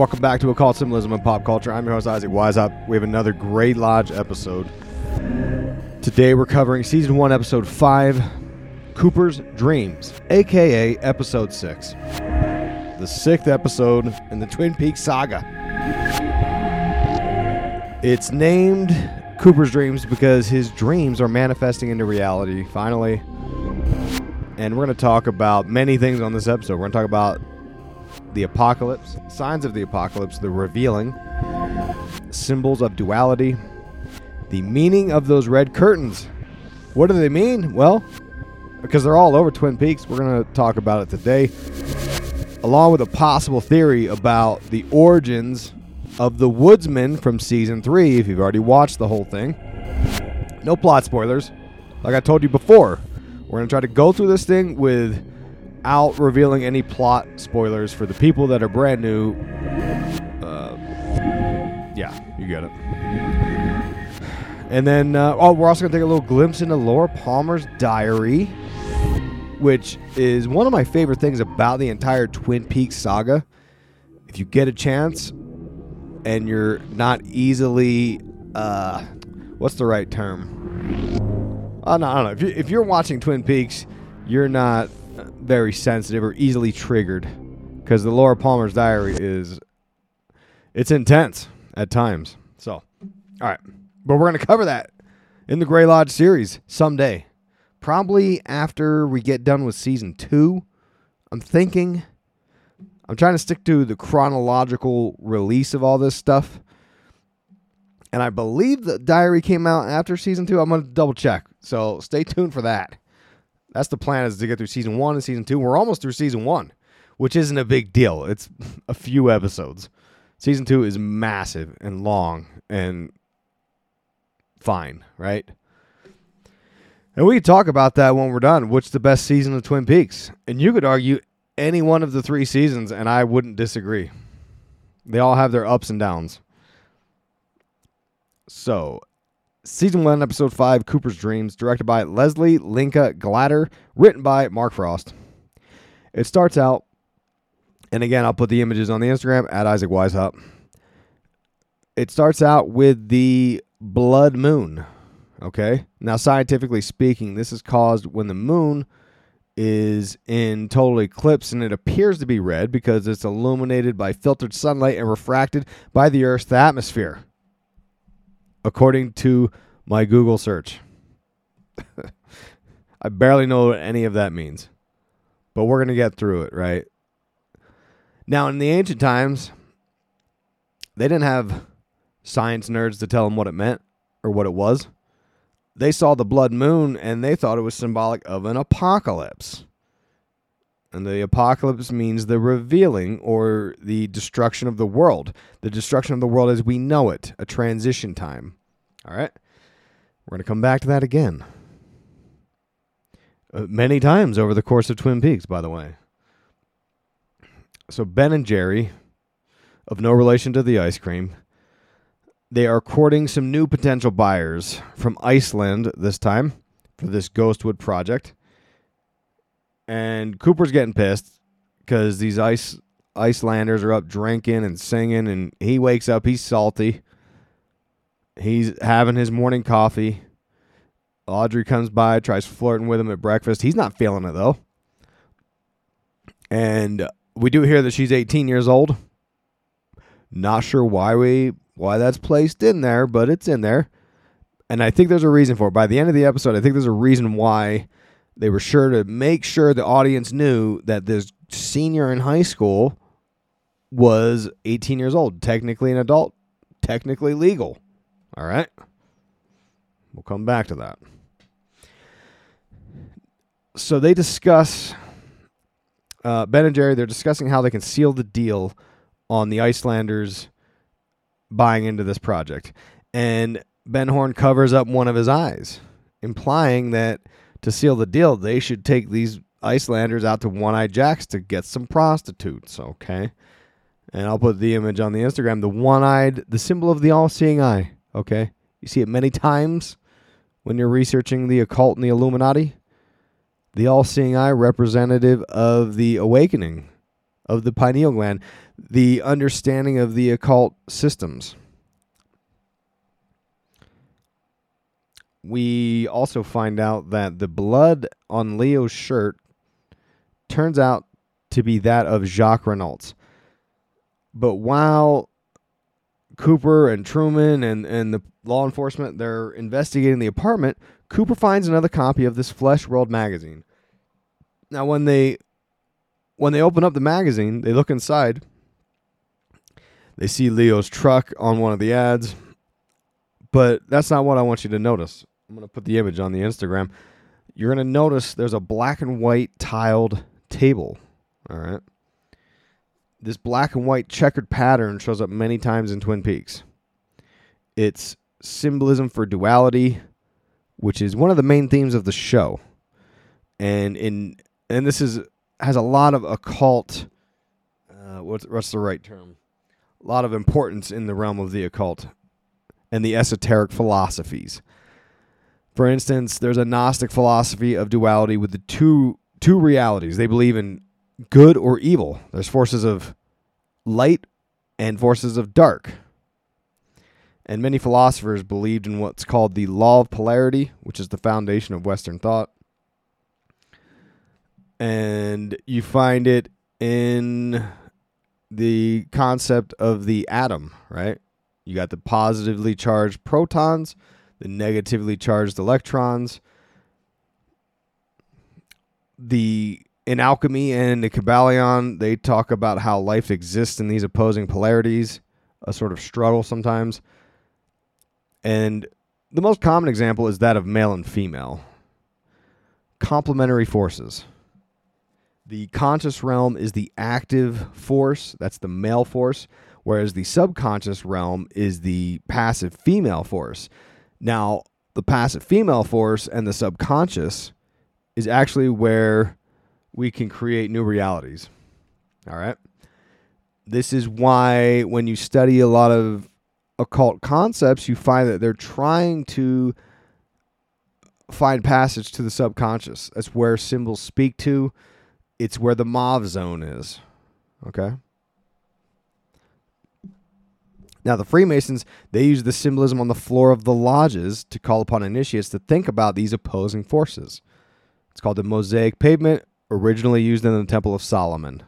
Welcome back to Occult Symbolism and Pop Culture. I'm your host, Isaac Weishaupt. We have another Grey Lodge episode. Today we're covering Season 1, Episode 5, Cooper's Dreams, a.k.a. Episode 6. The 6th episode in the Twin Peaks saga. It's named Cooper's Dreams because his dreams are manifesting into reality, finally. And we're going to talk about many things on this episode. We're going to talk about the apocalypse, signs of the apocalypse, the revealing, symbols of duality, the meaning of those red curtains. What do they mean? Well, because they're all over Twin Peaks, we're going to talk about it today, along with a possible theory about the origins of the Woodsman from Season 3, if you've already watched the whole thing. No plot spoilers. Like I told you before, we're going to try to go through this thing without revealing any plot spoilers for the people that are brand new. Yeah, you get it. And then, we're also going to take a little glimpse into Laura Palmer's diary, which is one of my favorite things about the entire Twin Peaks saga. If you get a chance and you're not easily, what's the right term? I don't know. If you're watching Twin Peaks, you're not very sensitive or easily triggered, because the Laura Palmer's diary it's intense at times. So, all right. But we're going to cover that in the Grey Lodge series someday. Probably after we get done with Season 2, I'm thinking. I'm trying to stick to the chronological release of all this stuff. And I believe the diary came out after Season 2. I'm going to double check. So stay tuned for that. That's the plan, is to get through Season 1 and Season 2. We're almost through Season 1, which isn't a big deal. It's a few episodes. Season 2 is massive and long and fine, right? And we can talk about that when we're done. What's the best season of Twin Peaks? And you could argue any one of the 3 seasons, and I wouldn't disagree. They all have their ups and downs. So, Season 1, Episode 5, Cooper's Dreams, directed by Leslie Linka Glatter, written by Mark Frost. It starts out, and again, I'll put the images on the Instagram, at Isaac Weishaupt. It starts out with the blood moon. Okay? Now, scientifically speaking, this is caused when the moon is in total eclipse, and it appears to be red because it's illuminated by filtered sunlight and refracted by the Earth's atmosphere, according to my Google search. I barely know what any of that means, but we're going to get through it, right? Now, in the ancient times, they didn't have science nerds to tell them what it meant or what it was. They saw the blood moon and they thought it was symbolic of an apocalypse. And the apocalypse means the revealing or the destruction of the world. The destruction of the world as we know it, a transition time. All right? We're going to come back to that again. Many times over the course of Twin Peaks, by the way. So Ben and Jerry, of no relation to the ice cream, they are courting some new potential buyers from Iceland this time for this Ghostwood project. And Cooper's getting pissed because these Icelanders are up drinking and singing, and he wakes up, he's salty. He's having his morning coffee. Audrey comes by, tries flirting with him at breakfast. He's not feeling it, though. And we do hear that she's 18 years old. Not sure why that's placed in there, but it's in there. And I think there's a reason for it. By the end of the episode, I think there's a reason why they were sure to make sure the audience knew that this senior in high school was 18 years old. Technically an adult. Technically legal. All right? We'll come back to that. So they discuss, Ben and Jerry, they're discussing how they can seal the deal on the Icelanders buying into this project. And Ben Horn covers up one of his eyes, implying that to seal the deal, they should take these Icelanders out to One-Eyed Jack's to get some prostitutes, okay? And I'll put the image on the Instagram, the one-eyed, the symbol of the all-seeing eye, okay? You see it many times when you're researching the occult and the Illuminati. The all-seeing eye, representative of the awakening, of the pineal gland, the understanding of the occult systems. We also find out that the blood on Leo's shirt turns out to be that of Jacques Renault. But while Cooper and Truman and the law enforcement, they're investigating the apartment, Cooper finds another copy of this Flesh World magazine. Now, when they open up the magazine, they look inside. They see Leo's truck on one of the ads. But that's not what I want you to notice. I'm going to put the image on the Instagram. You're going to notice there's a black and white tiled table. All right. This black and white checkered pattern shows up many times in Twin Peaks. It's symbolism for duality, which is one of the main themes of the show. And this has a lot of occult, what's the right term? A lot of importance in the realm of the occult and the esoteric philosophies. For instance, there's a Gnostic philosophy of duality with the two realities. They believe in good or evil. There's forces of light and forces of dark. And many philosophers believed in what's called the law of polarity, which is the foundation of Western thought. And you find it in the concept of the atom, right? You got the positively charged protons, the negatively charged electrons. In alchemy and the Kybalion, they talk about how life exists in these opposing polarities, a sort of struggle sometimes. And the most common example is that of male and female. Complementary forces. The conscious realm is the active force, that's the male force, whereas the subconscious realm is the passive female force. Now, the passive female force and the subconscious is actually where we can create new realities. All right? This is why when you study a lot of occult concepts, you find that they're trying to find passage to the subconscious. That's where symbols speak to. It's where the Mauve zone is. Okay? Now, the Freemasons, they use the symbolism on the floor of the lodges to call upon initiates to think about these opposing forces. It's called the Mosaic pavement, originally used in the Temple of Solomon.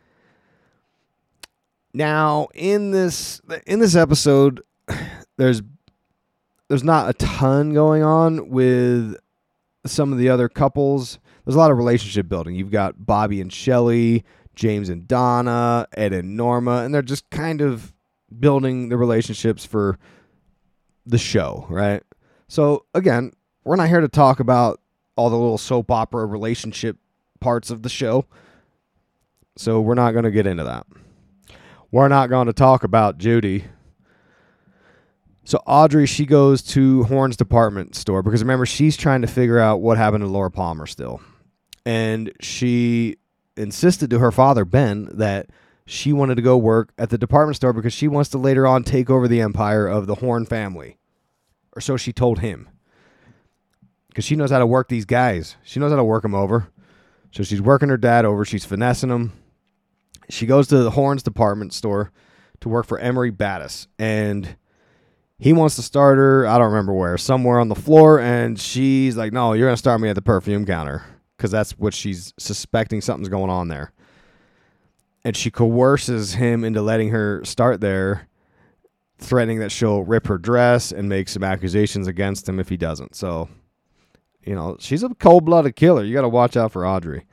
Now, in this episode, there's not a ton going on with some of the other couples. There's a lot of relationship building. You've got Bobby and Shelley, James and Donna, Ed and Norma, and they're just kind of building the relationships for the show, right? So, again, we're not here to talk about all the little soap opera relationship parts of the show. So we're not going to get into that. We're not going to talk about Judy. So Audrey, she goes to Horne's department store because remember, she's trying to figure out what happened to Laura Palmer still. And she insisted to her father, Ben, that she wanted to go work at the department store because she wants to later on take over the empire of the Horne family. Or so she told him. Because she knows how to work these guys. She knows how to work them over. So she's working her dad over. She's finessing him. She goes to the Horne's department store to work for Emery Battis. And he wants to start her, I don't remember where, somewhere on the floor. And she's like, no, you're going to start me at the perfume counter. Because that's what she's suspecting something's going on there. And she coerces him into letting her start there, threatening that she'll rip her dress and make some accusations against him if he doesn't. So, you know, she's a cold-blooded killer. You got to watch out for Audrey.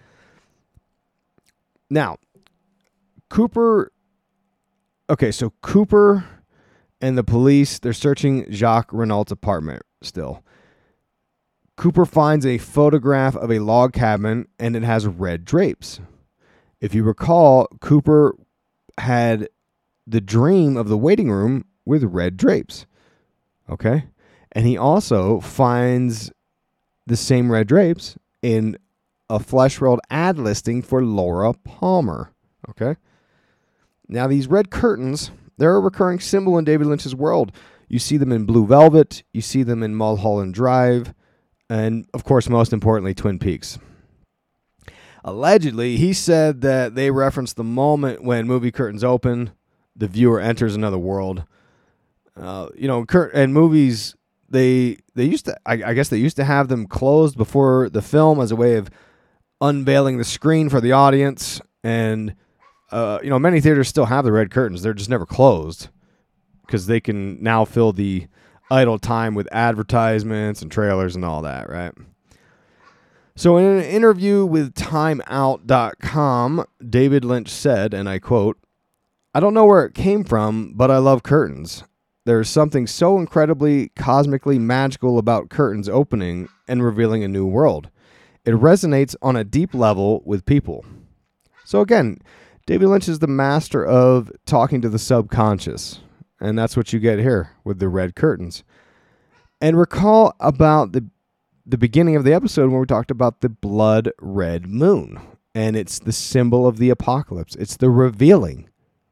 Now, Cooper... Okay, so Cooper and the police, they're searching Jacques Renault's apartment still. Cooper finds a photograph of a log cabin, and it has red drapes. If you recall, Cooper had the dream of the waiting room with red drapes. Okay? And he also finds the same red drapes in a Flesh World ad listing for Laura Palmer. Okay? Now, these red curtains, they're a recurring symbol in David Lynch's world. You see them in Blue Velvet. You see them in Mulholland Drive. And, of course, most importantly, Twin Peaks. Allegedly, he said that they referenced the moment when movie curtains open, the viewer enters another world. And movies, they used to, I guess they used to have them closed before the film as a way of unveiling the screen for the audience. And, many theaters still have the red curtains. They're just never closed because they can now fill the idle time with advertisements and trailers and all that, right? So in an interview with TimeOut.com, David Lynch said, and I quote, "I don't know where it came from, but I love curtains. There's something so incredibly cosmically magical about curtains opening and revealing a new world. It resonates on a deep level with people." So again, David Lynch is the master of talking to the subconscious. And that's what you get here with the red curtains. And recall about the beginning of the episode when we talked about the blood red moon. And it's the symbol of the apocalypse. It's the revealing.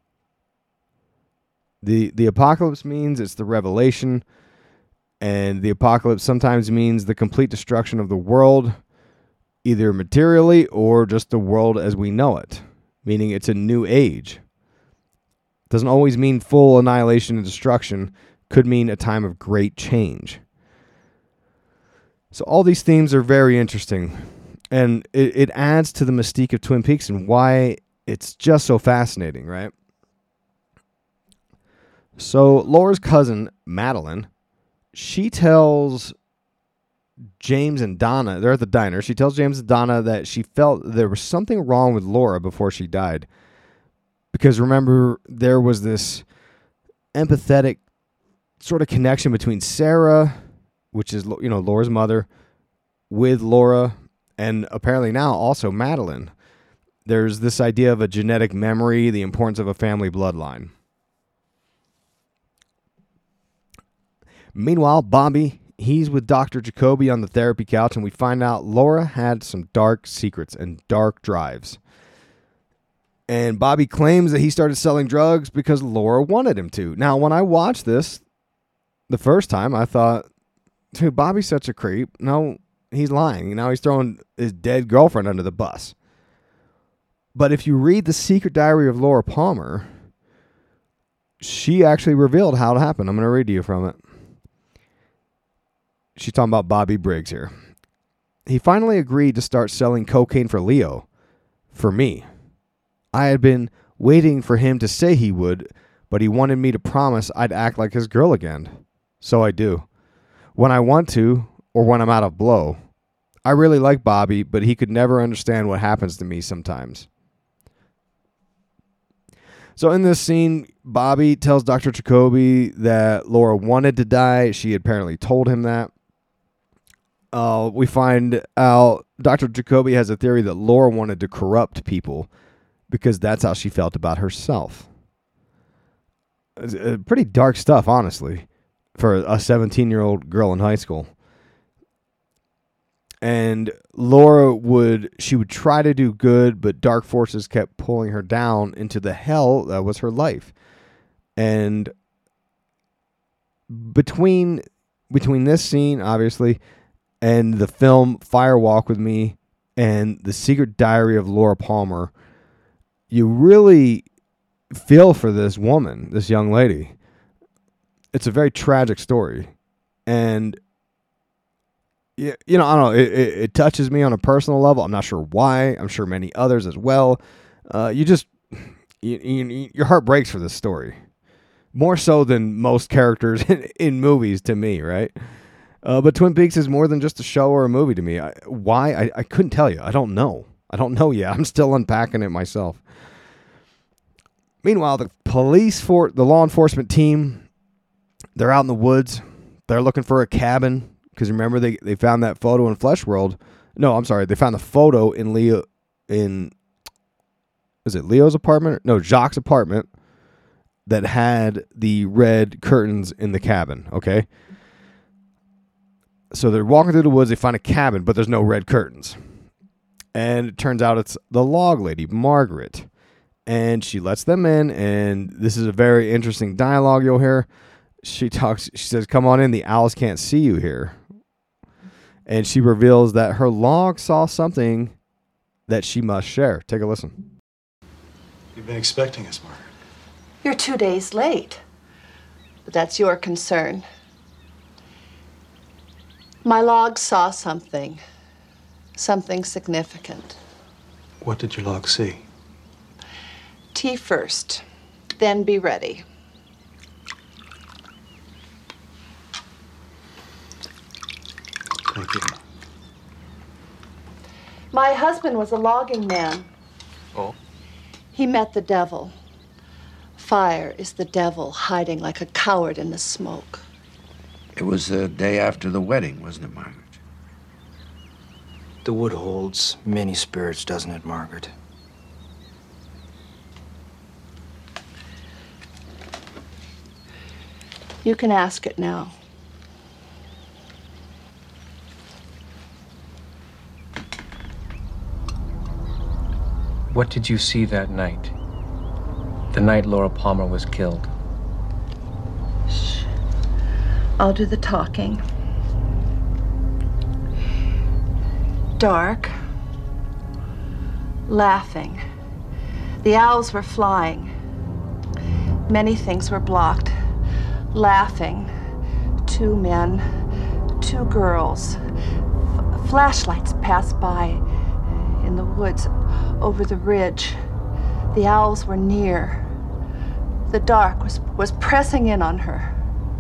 The apocalypse means it's the revelation. And the apocalypse sometimes means the complete destruction of the world, either materially or just the world as we know it. Meaning it's a new age. Doesn't always mean full annihilation and destruction. Could mean a time of great change. So all these themes are very interesting. And it adds to the mystique of Twin Peaks and why it's just so fascinating, right? So Laura's cousin, Madeline, she tells James and Donna, they're at the diner. She tells James and Donna that she felt there was something wrong with Laura before she died. Because remember, there was this empathetic sort of connection between Sarah, which is, Laura's mother, with Laura, and apparently now also Madeline. There's this idea of a genetic memory, the importance of a family bloodline. Meanwhile, Bobby, he's with Dr. Jacoby on the therapy couch, and we find out Laura had some dark secrets and dark drives. And Bobby claims that he started selling drugs because Laura wanted him to. Now, when I watched this the first time, I thought, dude, Bobby's such a creep. No, he's lying. Now he's throwing his dead girlfriend under the bus. But if you read The Secret Diary of Laura Palmer, she actually revealed how it happened. I'm going to read to you from it. She's talking about Bobby Briggs here. "He finally agreed to start selling cocaine for Leo, for me. I had been waiting for him to say he would, but he wanted me to promise I'd act like his girl again. So I do. When I want to, or when I'm out of blow. I really like Bobby, but he could never understand what happens to me sometimes." So in this scene, Bobby tells Dr. Jacoby that Laura wanted to die. She apparently told him that. We find out Dr. Jacoby has a theory that Laura wanted to corrupt people because that's how she felt about herself. It's pretty dark stuff, honestly, for a 17-year-old girl in high school. And Laura would try to do good, but dark forces kept pulling her down into the hell that was her life. And between this scene, obviously, and the film Fire Walk with Me and The Secret Diary of Laura Palmer, you really feel for this woman, this young lady. It's a very tragic story. And I don't know, it touches me on a personal level. I'm not sure why. I'm sure many others as well. Your heart breaks for this story. More so than most characters in movies to me, right? But Twin Peaks is more than just a show or a movie to me. Why? I couldn't tell you. I don't know yet. I'm still unpacking it myself. Meanwhile, the law enforcement team, they're out in the woods. They're looking for a cabin. Because remember, they found that photo in Flesh World. No, I'm sorry. They found the photo in is it Leo's apartment? No, Jacques' apartment that had the red curtains in the cabin. Okay. So they're walking through the woods. They find a cabin, but there's no red curtains. And it turns out it's the log lady, Margaret. And she lets them in. And this is a very interesting dialogue you'll hear. She says, "Come on in. The owls can't see you here." And she reveals that her log saw something that she must share. Take a listen. You've been expecting us, Margaret. You're 2 days late, but that's your concern. My log saw something significant. What did your log see? Tea first, then be ready. Thank you. My husband was a logging man. Oh? He met the devil. Fire is the devil hiding like a coward in the smoke. It was the day after the wedding, wasn't it, Margaret? The wood holds many spirits, doesn't it, Margaret? You can ask it now. What did you see that night? The night Laura Palmer was killed. Shh. I'll do the talking. Dark. Laughing. The owls were flying. Many things were blocked. Laughing. 2 men, 2 girls. Flashlights passed by in the woods over the ridge. The owls were near. The dark was pressing in on her.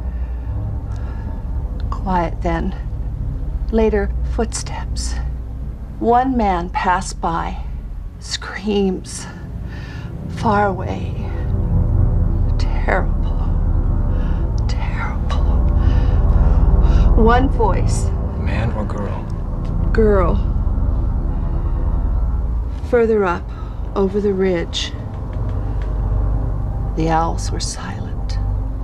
Quiet then. Later, footsteps. 1 man passed by. Screams. Far away. Terrible. Terrible. 1 voice. Man or girl? Girl. Further up, over the ridge, the owls were silent.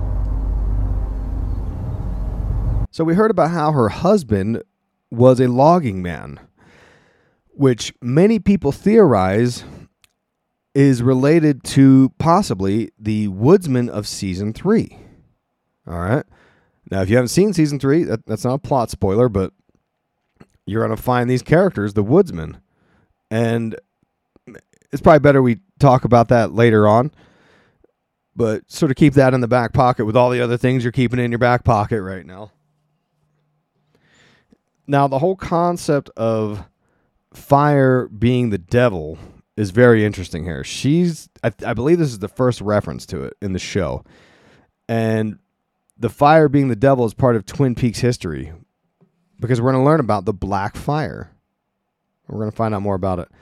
So we heard about how her husband was a logging man, which many people theorize is related to possibly the woodsman of season 3. All right. Now, if you haven't seen season 3, that's not a plot spoiler, but you're going to find these characters, the woodsman. And it's probably better we talk about that later on, but sort of keep that in the back pocket with all the other things you're keeping in your back pocket right now. Now, the whole concept of fire being the devil is very interesting here. I believe this is the first reference to it in the show. And the fire being the devil is part of Twin Peaks history because we're going to learn about the Black Fire. We're going to find out more about it.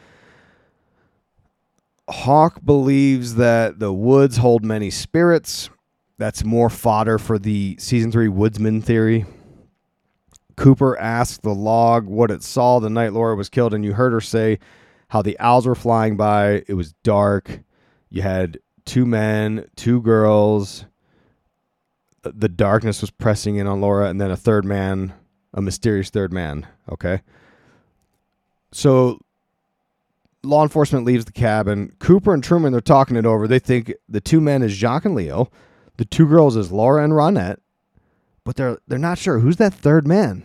Hawk believes that the woods hold many spirits. That's more fodder for the season 3 woodsman theory. Cooper asked the log what it saw the night Laura was killed, and you heard her say how the owls were flying by. It was dark. You had 2 men, 2 girls. The darkness was pressing in on Laura, and then a 3rd man, a mysterious 3rd man. Okay. So law enforcement leaves the cabin. Cooper and Truman, they're talking it over. They think the 2 men is Jacques and Leo. The 2 girls is Laura and Ronette. But they're not sure. Who's that 3rd man?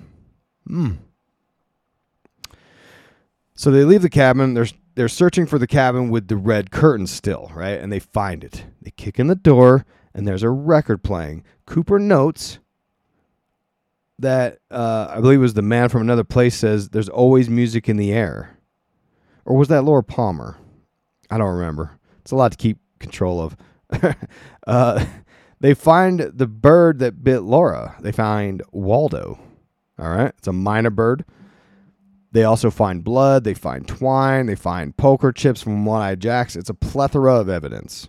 So they leave the cabin. They're searching for the cabin with the red curtains still, right? And they find it. They kick in the door, and there's a record playing. Cooper notes that, I believe it was the man from another place says, there's always music in the air. Or was that Laura Palmer? I don't remember. It's a lot to keep control of. They find the bird that bit Laura. They find Waldo. All right. It's a minor bird. They also find blood. They find twine. They find poker chips from One-Eyed Jacks. It's a plethora of evidence.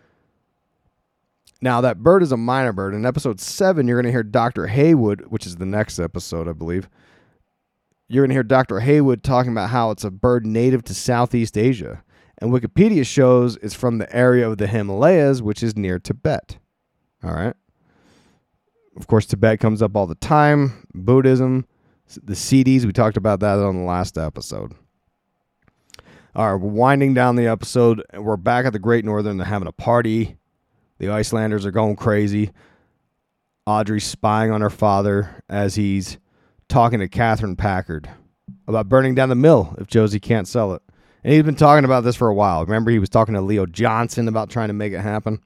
Now, that bird is a minor bird. In episode 7, you're going to hear Dr. Haywood, which is the next episode, I believe. You're going to hear Dr. Haywood talking about how it's a bird native to Southeast Asia. And Wikipedia shows it's from the area of the Himalayas, which is near Tibet. All right. Of course, Tibet comes up all the time. Buddhism, the CDs, we talked about that on the last episode. All right, we're winding down the episode, and we're back at the Great Northern. They're having a party. The Icelanders are going crazy. Audrey's spying on her father as he's talking to Catherine Packard about burning down the mill if Josie can't sell it. And he's been talking about this for a while. Remember, he was talking to Leo Johnson about trying to make it happen.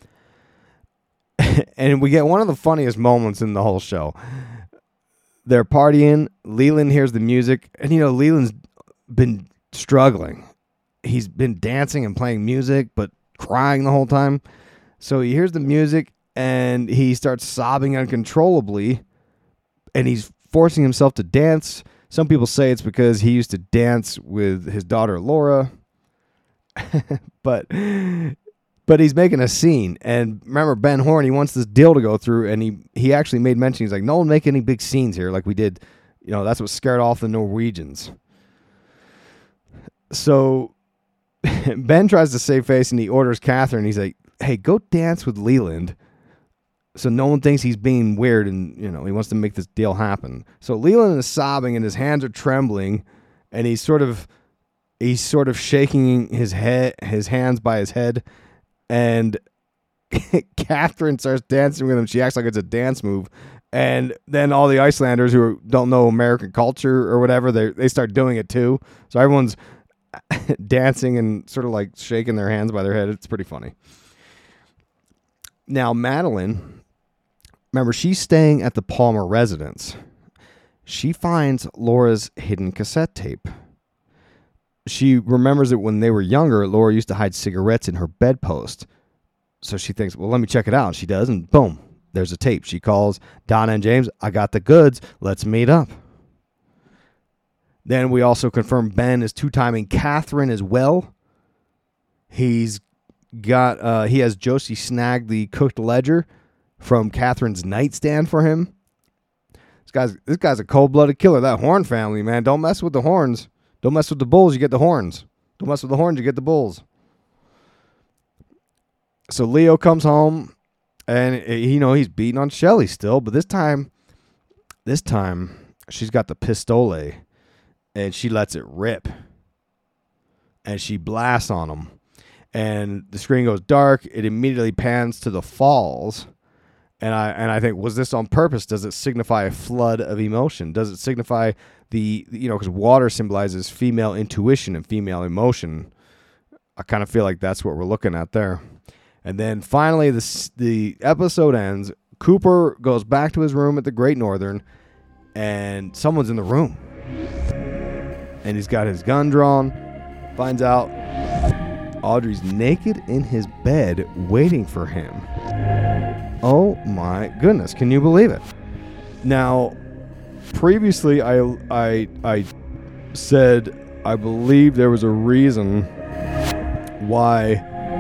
And we get one of the funniest moments in the whole show. They're partying. Leland hears the music. And, Leland's been struggling. He's been dancing and playing music, but crying the whole time. So he hears the music, and he starts sobbing uncontrollably. And he's forcing himself to dance. Some people say it's because he used to dance with his daughter, Laura. But he's making a scene. And remember, Ben Horn, he wants this deal to go through. And he actually made mention. He's like, no one make any big scenes here like we did. That's what scared off the Norwegians. So Ben tries to save face, and he orders Catherine. He's like, hey, go dance with Leland. So no one thinks he's being weird, and he wants to make this deal happen. So Leland is sobbing, and his hands are trembling, and he's sort of shaking his hands by his head, and Catherine starts dancing with him. She acts like it's a dance move, and then all the Icelanders who don't know American culture or whatever, they start doing it too. So everyone's dancing and sort of like shaking their hands by their head. It's pretty funny. Now Madeline, remember, she's staying at the Palmer residence. She finds Laura's hidden cassette tape. She remembers that when they were younger, Laura used to hide cigarettes in her bedpost. So she thinks, well, let me check it out. She does, and boom, there's a tape. She calls Donna and James. I got the goods. Let's meet up. Then we also confirm Ben is two-timing Catherine as well. He has Josie snag the cooked ledger from Catherine's nightstand for him. This guy's a cold-blooded killer. That Horn family, man. Don't mess with the horns. Don't mess with the bulls, you get the horns. Don't mess with the horns, you get the bulls. So Leo comes home, and he's beating on Shelly still, but this time she's got the pistole, and she lets it rip, and she blasts on him. And the screen goes dark. It immediately pans to the falls. And I think, was this on purpose? Does it signify a flood of emotion? Does it signify because water symbolizes female intuition and female emotion. I kind of feel like that's what we're looking at there. And then finally, the episode ends. Cooper goes back to his room at the Great Northern, and someone's in the room. And he's got his gun drawn, finds out Audrey's naked in his bed waiting for him. Oh my goodness, can you believe it? Now, previously I said I believe there was a reason why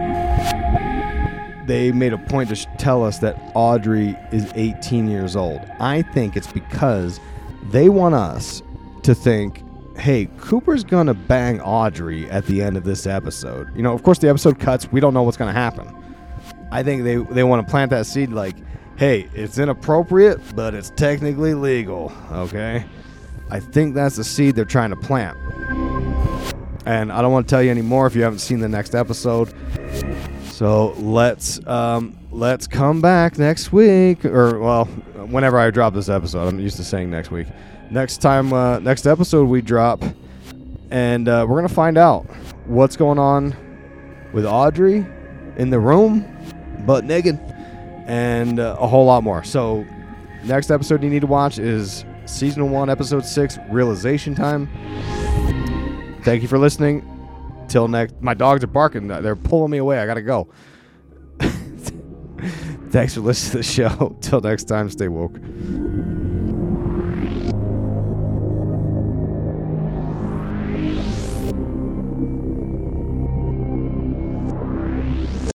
they made a point to tell us that Audrey is 18 years old. I think it's because they want us to think, hey, Cooper's going to bang Audrey at the end of this episode. Of course, the episode cuts. We don't know what's going to happen. I think they want to plant that seed like, hey, it's inappropriate, but it's technically legal, okay? I think that's the seed they're trying to plant. And I don't want to tell you any more if you haven't seen the next episode. So let's come back next week, or, well, whenever I drop this episode. I'm used to saying next week. Next episode we drop, and we're going to find out what's going on with Audrey in the room, butt naked, and a whole lot more. So next episode you need to watch is Season 1, Episode 6, Realization Time. Thank you for listening. Till next... My dogs are barking. They're pulling me away. I got to go. Thanks for listening to the show. Till next time, stay woke.